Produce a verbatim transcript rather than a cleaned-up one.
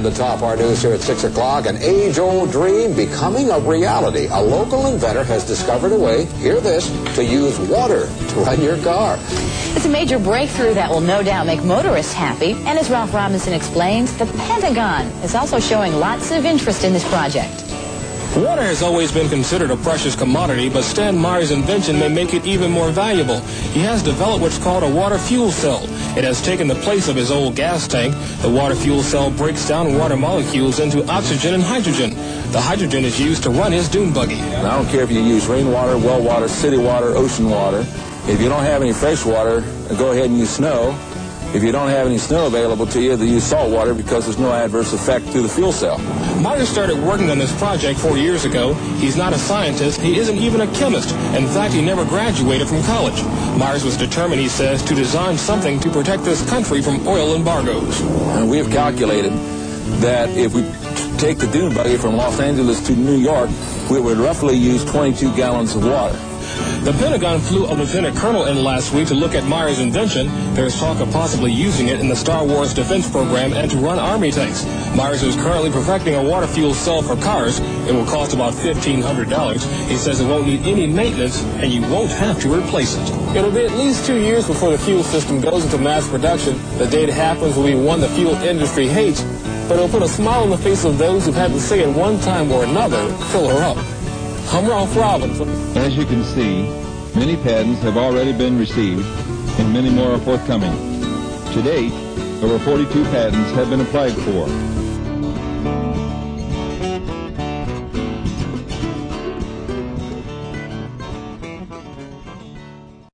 to top our news here at six o'clock. An age-old dream becoming a reality. A local inventor has discovered a way, hear this, to use water to run your car. It's a major breakthrough that will no doubt make motorists happy. And as Ralph Robinson explains, the Pentagon is also showing lots of interest in this project. Water has always been considered a precious commodity, but Stan Meyer's invention may make it even more valuable. He has developed what's called a water fuel cell. It has taken the place of his old gas tank. The water fuel cell breaks down water molecules into oxygen and hydrogen. The hydrogen is used to run his dune buggy. And I don't care if you use rainwater, well water, city water, ocean water. If you don't have any fresh water, go ahead and use snow. If you don't have any snow available to you, then use salt water because there's no adverse effect to the fuel cell. Meyer started working on this project four years ago. He's not a scientist. He isn't even a chemist. In fact, he never graduated from college. Myers was determined, he says, to design something to protect this country from oil embargoes. And we have calculated that if we take the dune buggy from Los Angeles to New York, we would roughly use twenty-two gallons of water. The Pentagon flew a lieutenant colonel in last week to look at Meyer's invention. There's talk of possibly using it in the Star Wars defense program and to run army tanks. Myers is currently perfecting a water fuel cell for cars. It will cost about fifteen hundred dollars. He says it won't need any maintenance, and you won't have to replace it. It'll be at least two years before the fuel system goes into mass production. The day it happens will be one the fuel industry hates, but it'll put a smile on the face of those who've had to say at one time or another, fill her up. I'm Ralph Robinson. As you can see, many patents have already been received, and many more are forthcoming. To date, over forty-two patents have been applied for.